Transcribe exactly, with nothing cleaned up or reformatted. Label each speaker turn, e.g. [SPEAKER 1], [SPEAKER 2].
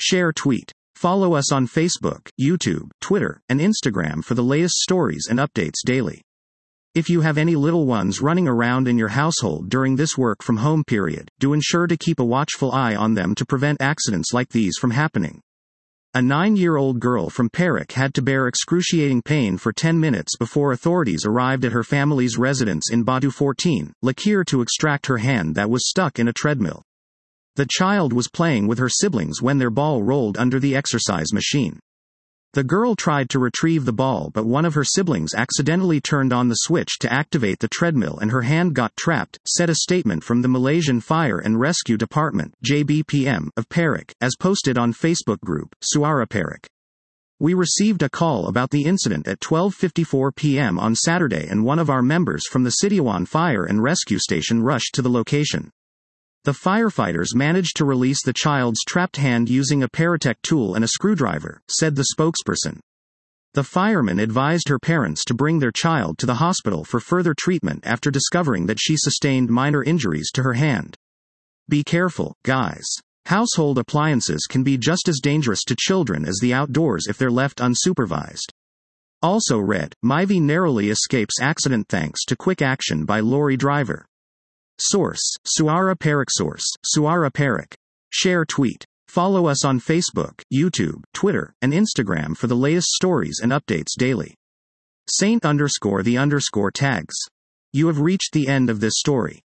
[SPEAKER 1] Share tweet. Follow us on Facebook, YouTube, Twitter, and Instagram for the latest stories and updates daily. If you have any little ones running around in your household during this work from home period, do ensure to keep a watchful eye on them to prevent accidents like these from happening. A nine-year-old girl from Perak had to bear excruciating pain for ten minutes before authorities arrived at her family's residence in Batu fourteen, Lekir to extract her hand that was stuck in a treadmill. The child was playing with her siblings when their ball rolled under the exercise machine. The girl tried to retrieve the ball, but one of her siblings accidentally turned on the switch to activate the treadmill and her hand got trapped, said a statement from the Malaysian Fire and Rescue Department (J B P M) of Perak, as posted on Facebook group, Suara Perak. We received a call about the incident at twelve fifty-four p m on Saturday and one of our members from the Sitiawan Fire and Rescue Station rushed to the location. The firefighters managed to release the child's trapped hand using a Paratech tool and a screwdriver, said the spokesperson. The firemen advised her parents to bring their child to the hospital for further treatment after discovering that she sustained minor injuries to her hand. Be careful, guys. Household appliances can be just as dangerous to children as the outdoors if they're left unsupervised. Also read, Myvi narrowly escapes accident thanks to quick action by lorry driver. Source, Suara Perak. Source, Suara Perak. Share tweet. Follow us on Facebook, YouTube, Twitter, and Instagram for the latest stories and updates daily. Saint underscore the underscore tags. You have reached the end of this story.